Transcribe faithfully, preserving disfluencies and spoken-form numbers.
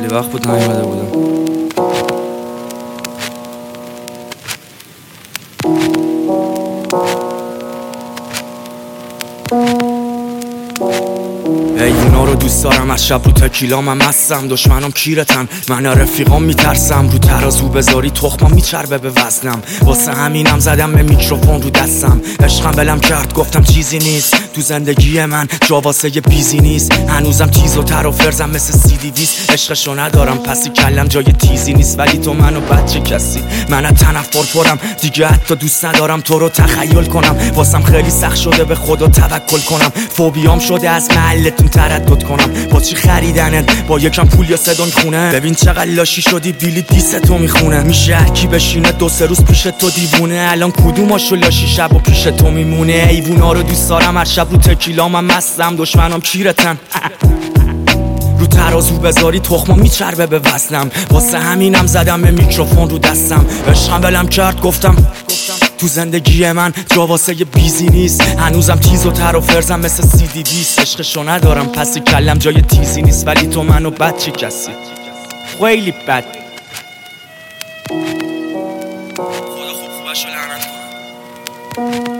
خیلی وقت بود نیومده بودم. ایونا رو دوست دارم، از شب رو تکیلا من مستم. دشمنم کیرتن، من رفیقام میترسم. رو ترازو بذاری تخمم میچربه به وزنم. واسه همینم زدم به میکروفون رو دستم. عشقم بلم کرد گفتم چیزی نیست تو زندگی من، جا واسه یه بیزی نیست. هنوزم تیز و تر و فرزم مثل سیدی دیست. عشقشو ندارم پسی کلم جای تیزی نیست. ولی تو منو بچه کسی، من از تنفر پرم دیگه. حتی دوست ندارم تو رو تخیل کنم. واسم خیلی سخت شده به خدا توکل کنم. فوبیام شده از محلتون تردد کنم. با چی خریدنت؟ با یکم پول یا صدای خونه؟ ببین چقدر لاشی شدی بیلی دیست تو میخونه. میشه هرکی بشینه دو سه روز پیش تو دیوونه. الان کدوماشو لاشی شب و پیش تو میمونه؟ ایوونا رو دوست دارم، هر شب رو تکیلا من مستم. دشمنام کیرتن رو ترازو بذاری تخمم میچربه به وزنم. واسه همینم زدم به میکروفون رو دستم. عشقم بلم کرد گفتم تو زندگی من جا واسه یه بیزی نیست. هنوزم تیز و تر و فرزم مثل سیدی دیست. عشقشو ندارم پسی کلم جای تیزی نیست. ولی تو منو بچه کسی، خیلی بد. خدا خوب خوبشو لعنت کنم.